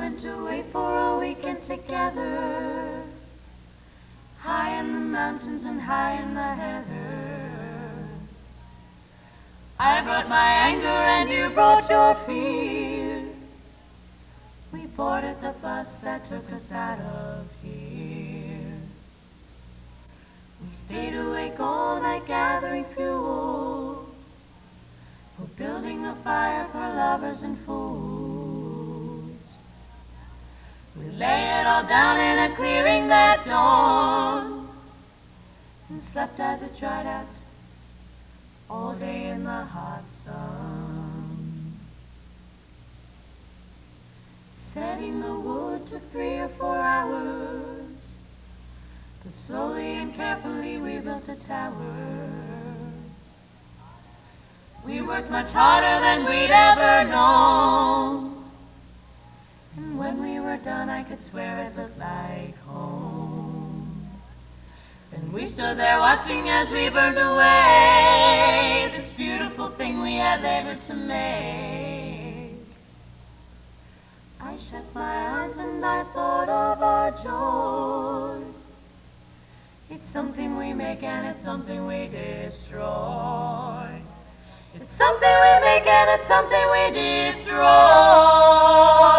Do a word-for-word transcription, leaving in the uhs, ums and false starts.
went away for a weekend together, high in the mountains and high in the heather. I brought my anger and you brought your fear. We boarded the bus that took us out of here. We stayed awake all night gathering fuel. We're building a fire for lovers and fools. We lay it all down in a clearing that dawn, and slept as it dried out all day in the hot sun. Setting the wood took three or four hours, but slowly and carefully we built a tower. We worked much harder than we'd ever known, and when we were done I could swear it looked like home. Then we stood there watching as we burned away this beautiful thing we had labored to make. I shut my eyes and I thought of our joy. It's something we make and it's something we destroy. It's something we make and it's something we destroy.